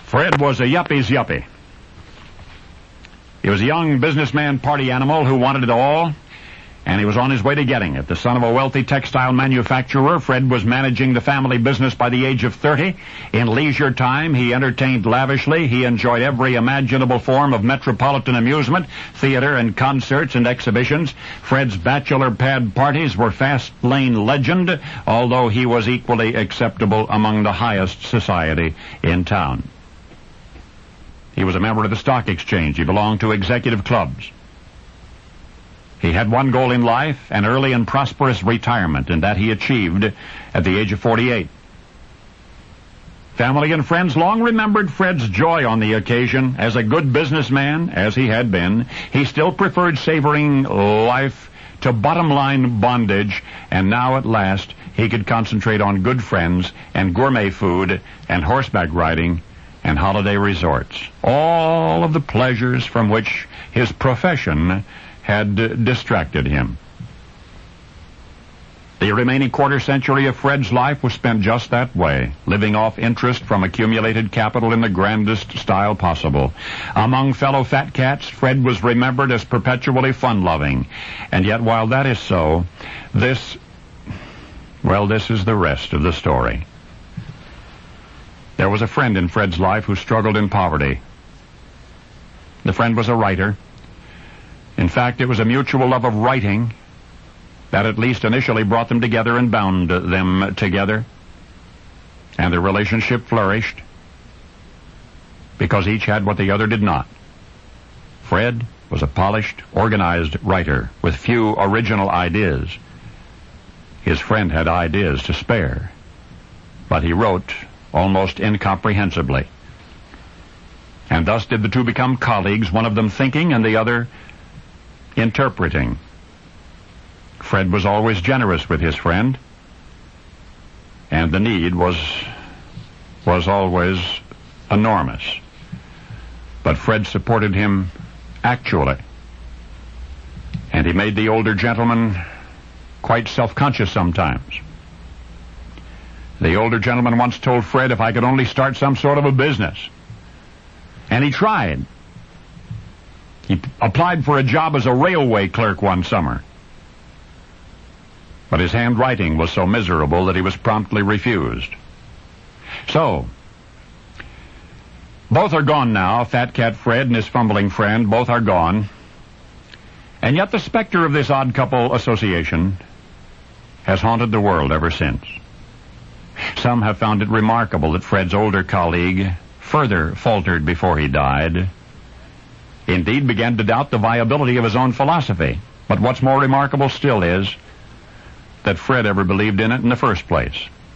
Fred was a yuppie's yuppie. He was a young businessman party animal who wanted it all, and he was on his way to getting it. The son of a wealthy textile manufacturer, Fred was managing the family business by the age of 30. In leisure time, he entertained lavishly. He enjoyed every imaginable form of metropolitan amusement, theater and concerts and exhibitions. Fred's bachelor pad parties were fast lane legend, although he was equally acceptable among the highest society in town. He was a member of the stock exchange. He belonged to executive clubs. He had one goal in life, an early and prosperous retirement, and that he achieved at the age of 48. Family and friends long remembered Fred's joy on the occasion. As a good businessman, as he had been, he still preferred savoring life to bottom-line bondage, and now at last he could concentrate on good friends and gourmet food and horseback riding and holiday resorts. All of the pleasures from which his profession had distracted him. The remaining quarter century of Fred's life was spent just that way, living off interest from accumulated capital in the grandest style possible. Among fellow fat cats, Fred was remembered as perpetually fun-loving. And yet, while that is so, this is the rest of the story. There was a friend in Fred's life who struggled in poverty. The friend was a writer. In fact, it was a mutual love of writing that at least initially brought them together and bound them together. And the relationship flourished because each had what the other did not. Fred was a polished, organized writer with few original ideas. His friend had ideas to spare, but he wrote almost incomprehensibly. And thus did the two become colleagues, one of them thinking and the other interpreting. Fred was always generous with his friend, and the need was always enormous. But Fred supported him actually, and he made the older gentleman quite self-conscious sometimes. The older gentleman once told Fred, if I could only start some sort of a business. And he tried. He applied for a job as a railway clerk one summer. But his handwriting was so miserable that he was promptly refused. So, both are gone now, Fat Cat Fred and his fumbling friend, both are gone. And yet the specter of this odd couple association has haunted the world ever since. Some have found it remarkable that Fred's older colleague further faltered before he died. Indeed, began to doubt the viability of his own philosophy. But what's more remarkable still is that Fred ever believed in it in the first place.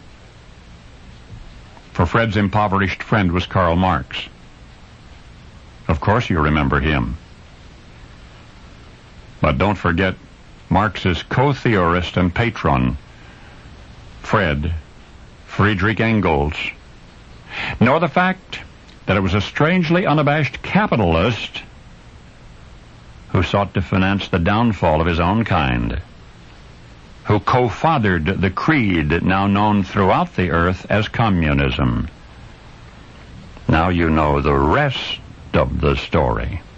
For Fred's impoverished friend was Karl Marx. Of course you remember him. But don't forget Marx's co-theorist and patron, Friedrich Engels. Nor the fact that it was a strangely unabashed capitalist who sought to finance the downfall of his own kind, who co-fathered the creed now known throughout the earth as communism. Now you know the rest of the story.